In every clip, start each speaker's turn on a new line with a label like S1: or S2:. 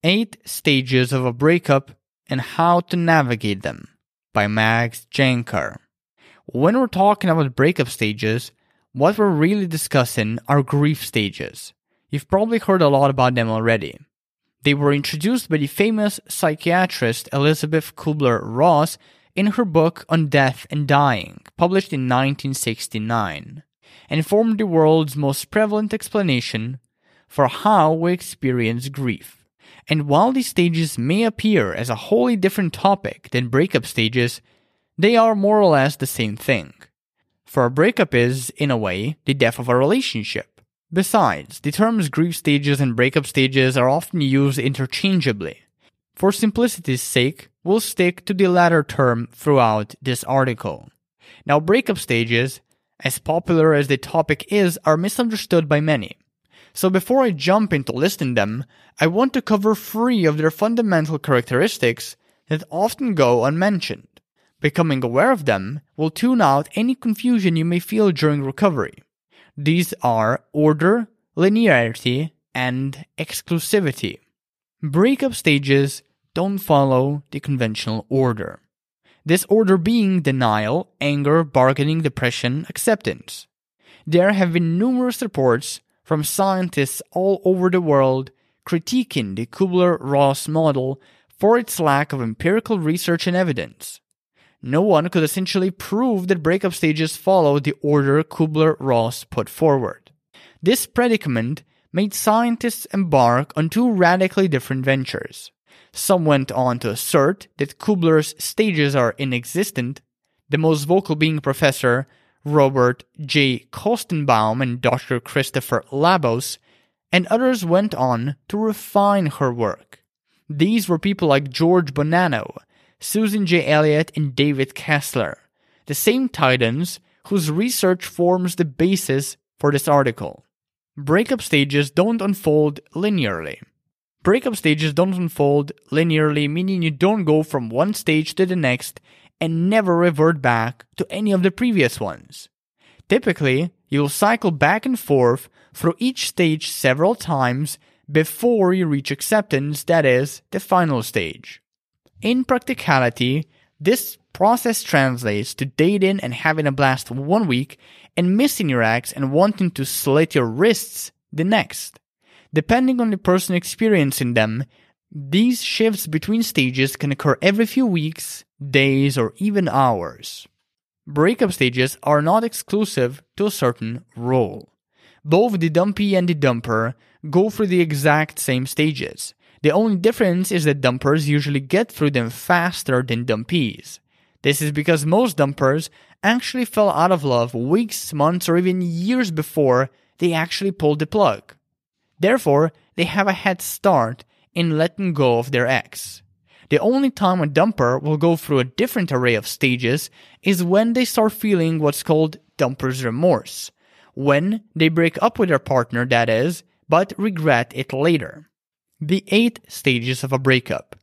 S1: 8 Stages of a Breakup and How to Navigate Them by Max Jankar. When we're talking about breakup stages, what we're really discussing are grief stages. You've probably heard a lot about them already. They were introduced by the famous psychiatrist Elizabeth Kubler-Ross in her book On Death and Dying, published in 1969, and formed the world's most prevalent explanation for how we experience grief. And while these stages may appear as a wholly different topic than breakup stages, they are more or less the same thing. For a breakup is, in a way, the death of a relationship. Besides, the terms grief stages and breakup stages are often used interchangeably. For simplicity's sake, we'll stick to the latter term throughout this article. Now, breakup stages, as popular as the topic is, are misunderstood by many. So before I jump into listing them, I want to cover 3 of their fundamental characteristics that often go unmentioned. Becoming aware of them will tune out any confusion you may feel during recovery. These are order, linearity, and exclusivity. Breakup stages don't follow the conventional order. This order being denial, anger, bargaining, depression, acceptance. There have been numerous reports from scientists all over the world critiquing the Kubler-Ross model for its lack of empirical research and evidence. No one could essentially prove that breakup stages follow the order Kubler-Ross put forward. This predicament made scientists embark on 2 radically different ventures. Some went on to assert that Kubler's stages are inexistent, the most vocal being Professor Robert J. Kostenbaum and Dr. Christopher Labos, and others went on to refine her work. These were people like George Bonanno, Susan J. Elliott, and David Kessler, the same titans whose research forms the basis for this article. Breakup stages don't unfold linearly. Breakup stages don't unfold linearly, meaning you don't go from one stage to the next and never revert back to any of the previous ones. Typically, you'll cycle back and forth through each stage several times before you reach acceptance, that is, the final stage. In practicality, this process translates to dating and having a blast 1 week and missing your ex and wanting to slit your wrists the next. Depending on the person experiencing them, these shifts between stages can occur every few weeks, days, or even hours. Breakup stages are not exclusive to a certain role. Both the dumpee and the dumper go through the exact same stages. The only difference is that dumpers usually get through them faster than dumpees. This is because most dumpers actually fell out of love weeks, months, or even years before they actually pulled the plug. Therefore, they have a head start in letting go of their ex. The only time a dumper will go through a different array of stages is when they start feeling what's called dumper's remorse, when they break up with their partner, that is, but regret it later. The 8 stages of a breakup.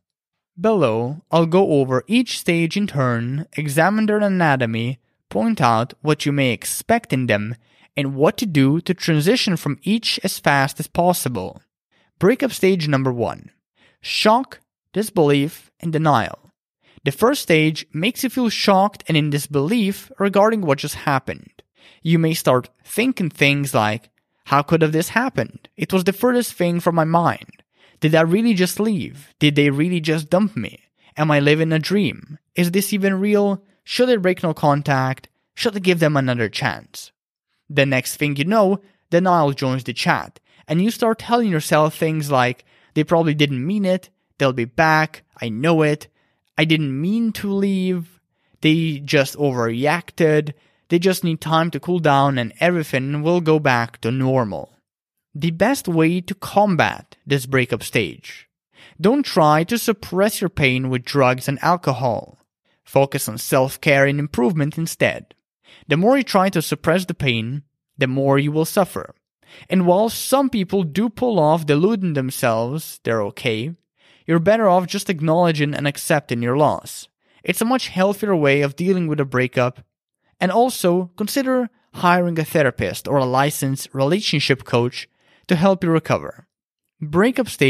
S1: Below, I'll go over each stage in turn, examine their anatomy, point out what you may expect in them, and what to do to transition from each as fast as possible. Breakup stage number 1. Shock, disbelief, and denial. The first stage makes you feel shocked and in disbelief regarding what just happened. You may start thinking things like, how could have this happened? It was the furthest thing from my mind. Did I really just leave? Did they really just dump me? Am I living a dream? Is this even real? Should I break no contact? Should I give them another chance? The next thing you know, denial joins the chat, and you start telling yourself things like, they probably didn't mean it, they'll be back, I know it, I didn't mean to leave, they just overreacted, they just need time to cool down and everything will go back to normal. The best way to combat this breakup stage. Don't try to suppress your pain with drugs and alcohol. Focus on self-care and improvement instead. The more you try to suppress the pain, the more you will suffer. And while some people do pull off deluding themselves, they're okay, you're better off just acknowledging and accepting your loss. It's a much healthier way of dealing with a breakup. And also, consider hiring a therapist or a licensed relationship coach to help you recover. Breakup stage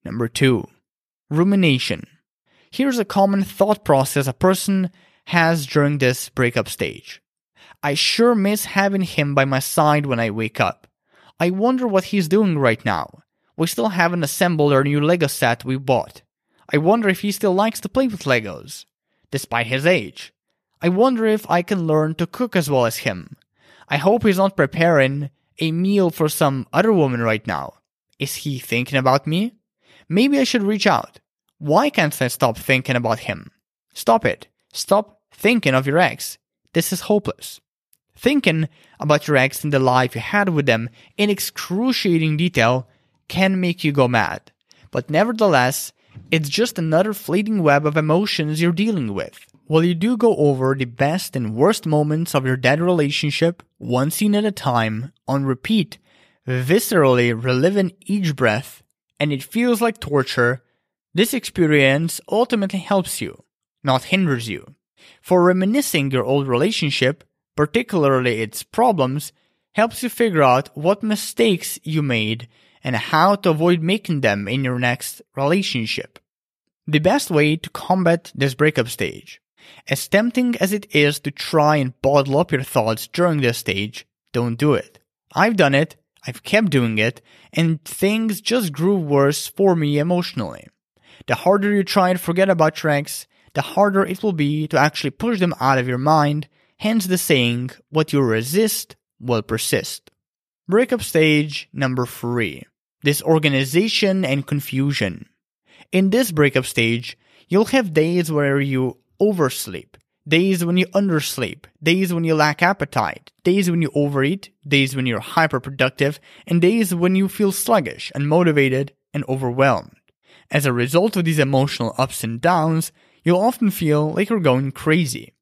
S1: Number 2. Rumination. Here's a common thought process a person has during this breakup stage. I sure miss having him by my side when I wake up. I wonder what he's doing right now. We still haven't assembled our new Lego set we bought. I wonder if he still likes to play with Legos, despite his age. I wonder if I can learn to cook as well as him. I hope he's not preparing a meal for some other woman right now. Is he thinking about me? Maybe I should reach out. Why can't I stop thinking about him? Stop it. Stop thinking of your ex. This is hopeless. Thinking about your ex and the life you had with them in excruciating detail can make you go mad. But nevertheless, it's just another fleeting web of emotions you're dealing with. While you do go over the best and worst moments of your dead relationship, one scene at a time, on repeat, viscerally reliving each breath, and it feels like torture, this experience ultimately helps you, not hinders you. For reminiscing your old relationship, particularly its problems, helps you figure out what mistakes you made and how to avoid making them in your next relationship. The best way to combat this breakup stage. As tempting as it is to try and bottle up your thoughts during this stage, don't do it. I've done it, I've kept doing it, and things just grew worse for me emotionally. The harder you try and forget about your ex, the harder it will be to actually push them out of your mind, hence the saying, what you resist will persist. Breakup stage number 3. Disorganization and confusion. In this breakup stage, you'll have days where you oversleep, days when you undersleep, days when you lack appetite, days when you overeat, days when you're hyperproductive, and days when you feel sluggish, unmotivated, and overwhelmed. As a result of these emotional ups and downs, you'll often feel like you're going crazy.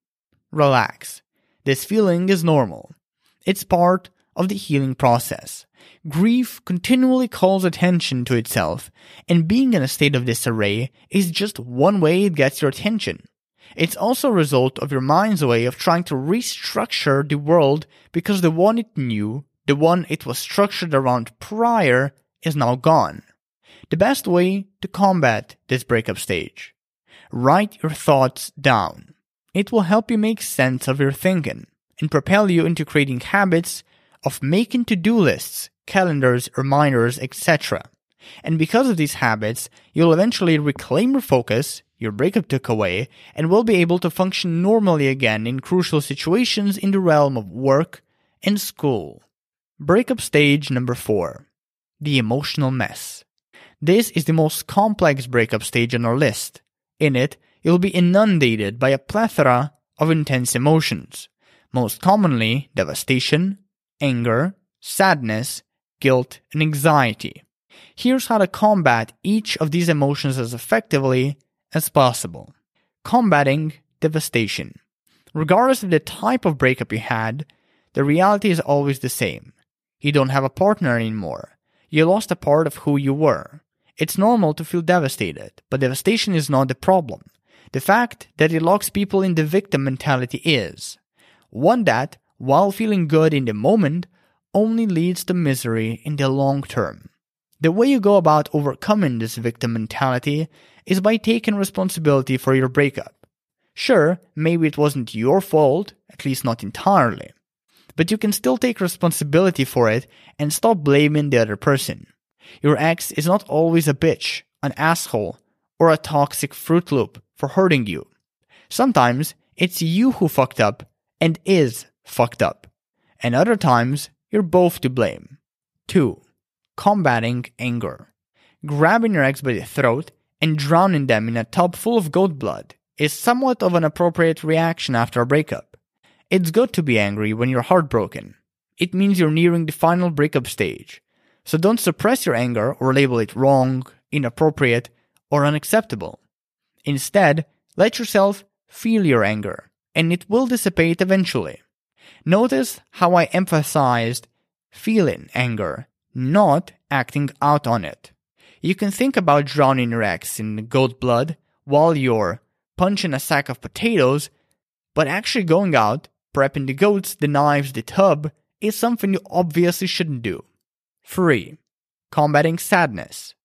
S1: Relax. This feeling is normal. It's part of the healing process. Grief continually calls attention to itself, and being in a state of disarray is just one way it gets your attention. It's also a result of your mind's way of trying to restructure the world because the one it knew, the one it was structured around prior, is now gone. The best way to combat this breakup stage. Write your thoughts down. It will help you make sense of your thinking and propel you into creating habits of making to-do lists, calendars, reminders, etc. And because of these habits, you'll eventually reclaim your focus your breakup took away, and will be able to function normally again in crucial situations in the realm of work and school. Breakup stage number 4. The emotional mess. This is the most complex breakup stage on our list. In it, you'll be inundated by a plethora of intense emotions, most commonly devastation, anger, sadness, guilt, and anxiety. Here's how to combat each of these emotions as effectively as possible. Combating devastation. Regardless of the type of breakup you had, the reality is always the same. You don't have a partner anymore. You lost a part of who you were. It's normal to feel devastated, but devastation is not the problem. The fact that it locks people in the victim mentality is one that, while feeling good in the moment, only leads to misery in the long term. The way you go about overcoming this victim mentality is by taking responsibility for your breakup. Sure, maybe it wasn't your fault, at least not entirely, but you can still take responsibility for it and stop blaming the other person. Your ex is not always a bitch, an asshole, or a toxic Fruit Loop for hurting you. Sometimes it's you who fucked up and is fucked up, and other times you're both to blame. 2. Combating anger. Grabbing your ex by the throat and drowning them in a tub full of goat blood is somewhat of an appropriate reaction after a breakup. It's good to be angry when you're heartbroken. It means you're nearing the final breakup stage. So don't suppress your anger or label it wrong, inappropriate, or unacceptable. Instead, let yourself feel your anger, and it will dissipate eventually. Notice how I emphasized feeling anger, not acting out on it. You can think about drowning your ex in goat blood while you're punching a sack of potatoes, but actually going out, prepping the goats, the knives, the tub is something you obviously shouldn't do. 3. Combating sadness.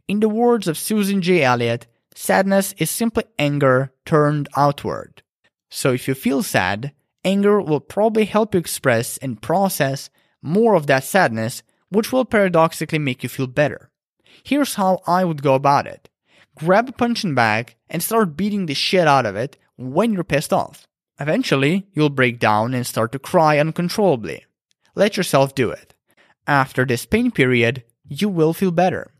S1: In the words of Susan J. Elliott, sadness is simply anger turned outward. So if you feel sad, anger will probably help you express and process more of that sadness, which will paradoxically make you feel better. Here's how I would go about it. Grab a punching bag and start beating the shit out of it when you're pissed off. Eventually, you'll break down and start to cry uncontrollably. Let yourself do it. After this pain period, you will feel better.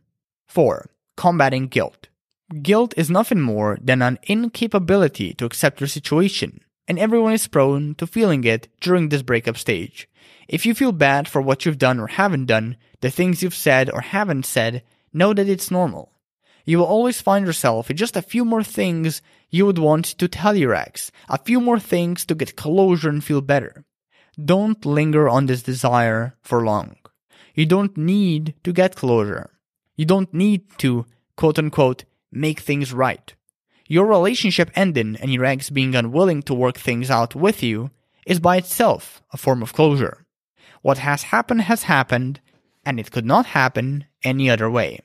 S1: 4. Combating guilt. Guilt is nothing more than an incapability to accept your situation, and everyone is prone to feeling it during this breakup stage. If you feel bad for what you've done or haven't done, the things you've said or haven't said, know that it's normal. You will always find yourself with just a few more things you would want to tell your ex, a few more things to get closure and feel better. Don't linger on this desire for long. You don't need to get closure. You don't need to, quote-unquote, make things right. Your relationship ending and your ex being unwilling to work things out with you is by itself a form of closure. What has happened, and it could not happen any other way.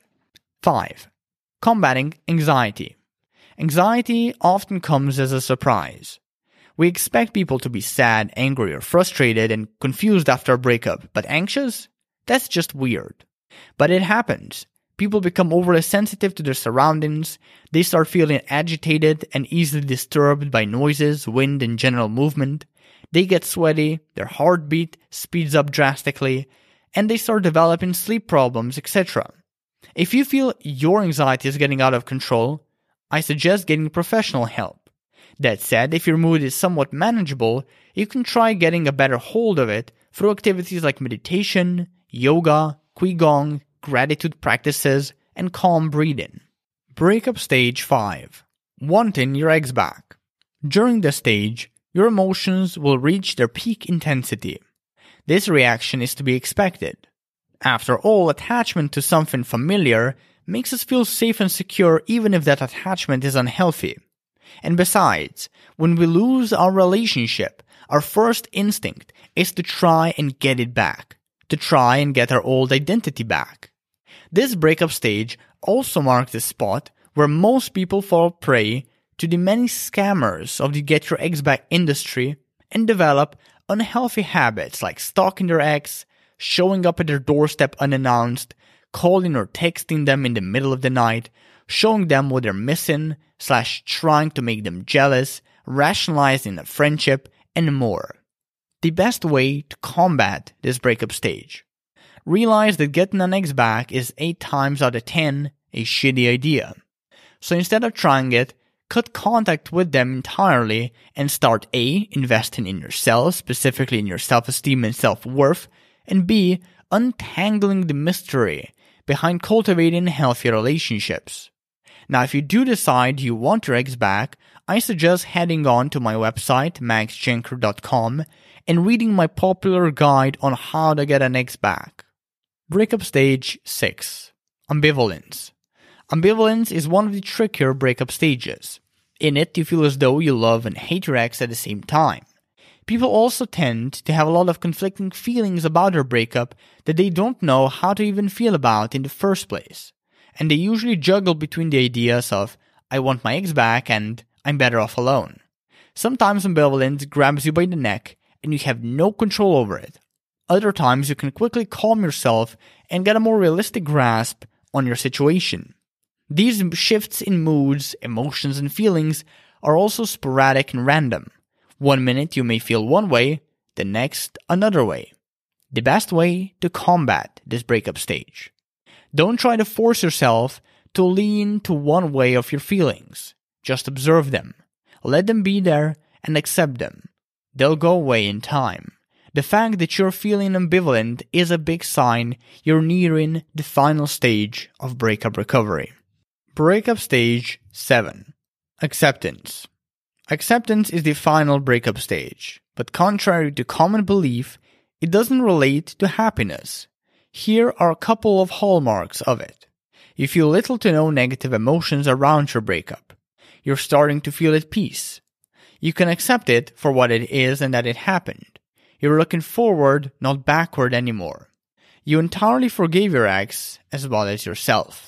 S1: 5. Combating anxiety. Anxiety often comes as a surprise. We expect people to be sad, angry, or frustrated and confused after a breakup, but anxious? That's just weird. But it happens. People become overly sensitive to their surroundings, they start feeling agitated and easily disturbed by noises, wind, and general movement. They get sweaty, their heartbeat speeds up drastically, and they start developing sleep problems, etc. If you feel your anxiety is getting out of control, I suggest getting professional help. That said, if your mood is somewhat manageable, you can try getting a better hold of it through activities like meditation, yoga, qigong, gratitude practices, and calm breathing. Breakup stage 5. Wanting your ex back. During this stage, your emotions will reach their peak intensity. This reaction is to be expected. After all, attachment to something familiar makes us feel safe and secure even if that attachment is unhealthy. And besides, when we lose our relationship, our first instinct is to try and get it back, to try and get our old identity back. This breakup stage also marks the spot where most people fall prey to the many scammers of the get your ex back industry and develop unhealthy habits like stalking their ex, showing up at their doorstep unannounced, calling or texting them in the middle of the night, showing them what they're missing, trying to make them jealous, rationalizing a friendship, and more. The best way to combat this breakup stage. Realize that getting an ex back is 8 times out of 10 a shitty idea. So instead of trying it, cut contact with them entirely and start A. investing in yourself, specifically in your self-esteem and self-worth, and B. untangling the mystery behind cultivating healthy relationships. Now, if you do decide you want your ex back, I suggest heading on to my website, maxjenker.com, and reading my popular guide on how to get an ex back. Breakup stage 6. Ambivalence. Ambivalence is one of the trickier breakup stages. In it, you feel as though you love and hate your ex at the same time. People also tend to have a lot of conflicting feelings about their breakup that they don't know how to even feel about in the first place. And they usually juggle between the ideas of, I want my ex back and I'm better off alone. Sometimes ambivalence grabs you by the neck and you have no control over it. Other times you can quickly calm yourself and get a more realistic grasp on your situation. These shifts in moods, emotions, and feelings are also sporadic and random. One minute you may feel one way, the next another way. The best way to combat this breakup stage. Don't try to force yourself to lean to one way of your feelings. Just observe them. Let them be there and accept them. They'll go away in time. The fact that you're feeling ambivalent is a big sign you're nearing the final stage of breakup recovery. Breakup stage 7. Acceptance. Acceptance is the final breakup stage, but contrary to common belief, it doesn't relate to happiness. Here are a couple of hallmarks of it. You feel little to no negative emotions around your breakup. You're starting to feel at peace. You can accept it for what it is and that it happened. You're looking forward, not backward anymore. You entirely forgave your ex as well as yourself.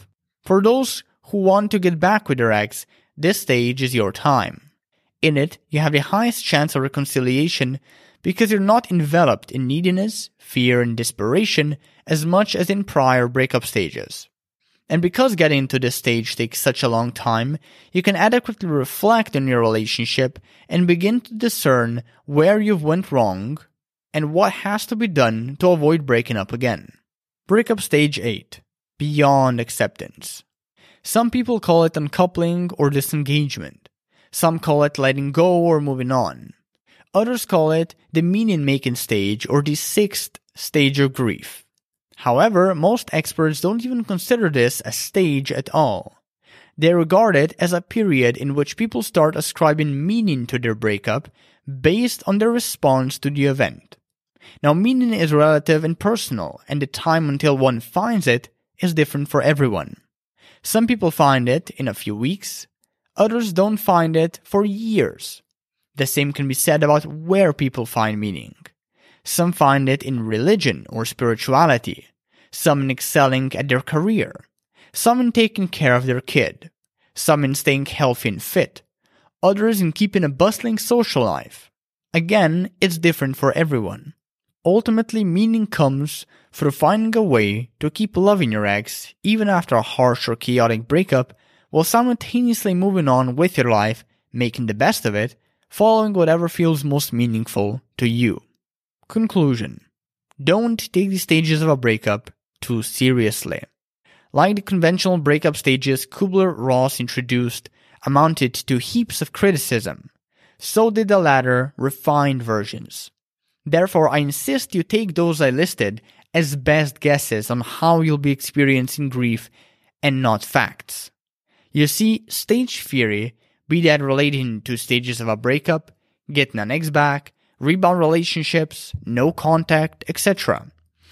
S1: For those who want to get back with their ex, this stage is your time. In it, you have the highest chance of reconciliation because you're not enveloped in neediness, fear, and desperation as much as in prior breakup stages. And because getting into this stage takes such a long time, you can adequately reflect on your relationship and begin to discern where you've went wrong and what has to be done to avoid breaking up again. Breakup Stage 8. Beyond acceptance. Some people call it uncoupling or disengagement. Some call it letting go or moving on. Others call it the meaning-making stage or the 6th stage of grief. However, most experts don't even consider this a stage at all. They regard it as a period in which people start ascribing meaning to their breakup based on their response to the event. Now, meaning is relative and personal, and the time until one finds it is different for everyone. Some people find it in a few weeks, others don't find it for years. The same can be said about where people find meaning. Some find it in religion or spirituality, some in excelling at their career, some in taking care of their kid, some in staying healthy and fit, others in keeping a bustling social life. Again, it's different for everyone. Ultimately, meaning comes through finding a way to keep loving your ex even after a harsh or chaotic breakup, while simultaneously moving on with your life, making the best of it, following whatever feels most meaningful to you. Conclusion. Don't take the stages of a breakup too seriously. Like the conventional breakup stages Kubler-Ross introduced amounted to heaps of criticism, so did the latter refined versions. Therefore, I insist you take those I listed as best guesses on how you'll be experiencing grief and not facts. You see, stage theory, be that relating to stages of a breakup, getting an ex back, rebound relationships, no contact, etc.,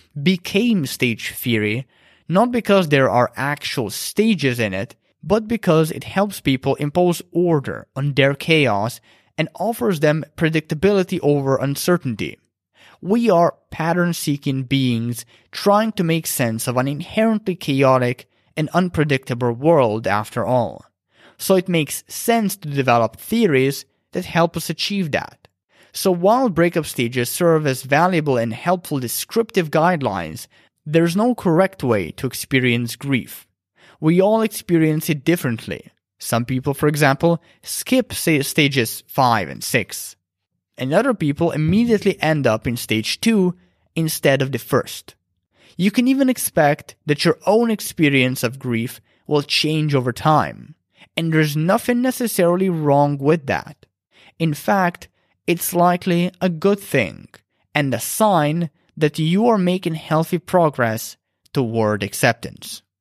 S1: became stage theory not because there are actual stages in it, but because it helps people impose order on their chaos and offers them predictability over uncertainty. We are pattern-seeking beings trying to make sense of an inherently chaotic and unpredictable world after all. So it makes sense to develop theories that help us achieve that. So while breakup stages serve as valuable and helpful descriptive guidelines, there's no correct way to experience grief. We all experience it differently. Some people, for example, skip stages 5 and 6. And other people immediately end up in stage 2 instead of the first. You can even expect that your own experience of grief will change over time. And there's nothing necessarily wrong with that. In fact, it's likely a good thing, and a sign that you are making healthy progress toward acceptance.